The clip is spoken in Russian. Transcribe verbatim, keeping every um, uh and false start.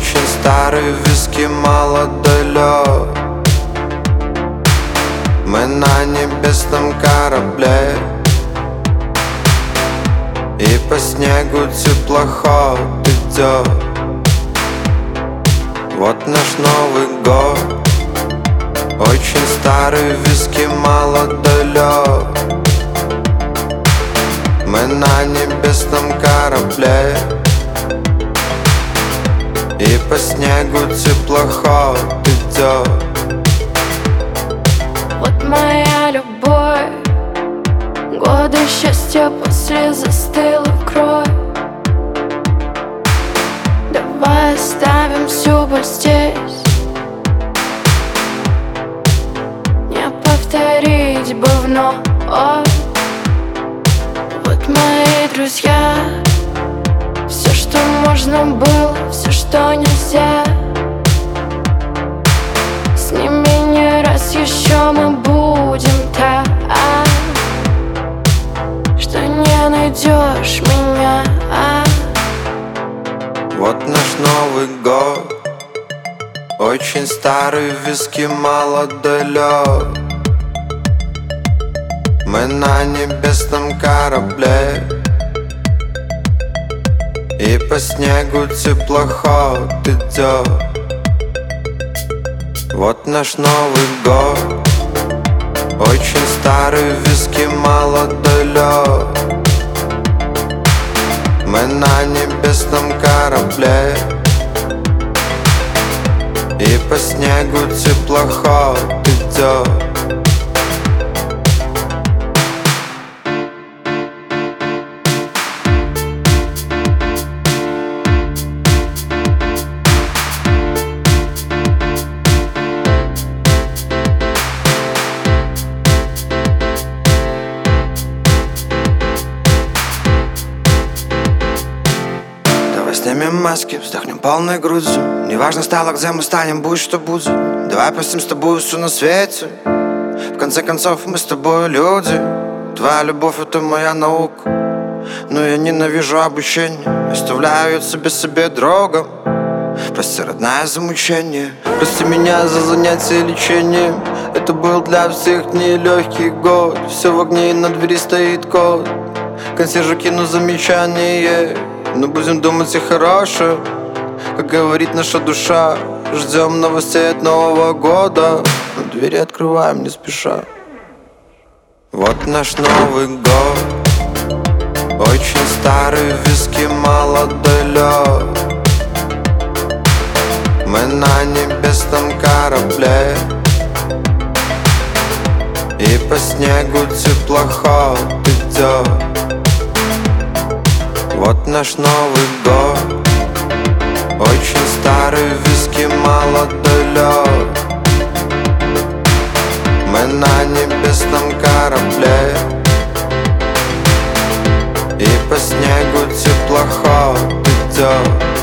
Очень старый виски, молодой лед. Мы на небесном корабле, и по снегу теплоход идет. Вот наш Новый год. Очень старый виски, молодой лед. Мы на небесном корабле, и по снегу теплоход идет. Вот моя любовь, годы счастья после застыла кровь. Давай оставим всю боль здесь, не повторить бы вновь. Вот мои друзья, все, что можно было, все, что нельзя. С ними не раз еще мы будем так, что не найдешь меня. Вот наш Новый год. Очень старый виски, молодой лед. Мы на небесном корабле, и по снегу теплоход идет. Вот наш Новый год. Очень старый виски, молодой лед. Мы на небесном корабле, и по снегу теплоход идет. Снимем маски, вздохнем полной грудью. Неважно стало, где мы станем, будь что будет. Давай простим с тобой все на свете. В конце концов, мы с тобой люди. Твоя любовь — это моя наука. Но я ненавижу обучение, оставляю себе себе другом. Прости, родная, за мучение. Прости меня за занятие лечением. Это был для всех нелегкий год. Все в огне, и на двери стоит код. Консьержу кину замечание, но будем думать и хорошее, как говорит наша душа. Ждем новостей от Нового года, но двери открываем не спеша. Вот наш Новый год. Очень старый виски, молодой лед. Мы на небесном корабле, и по снегу теплоход идет. Вот наш Новый год. Очень старый виски, молодой лед. Мы на небесном корабле, и по снегу теплоход идет.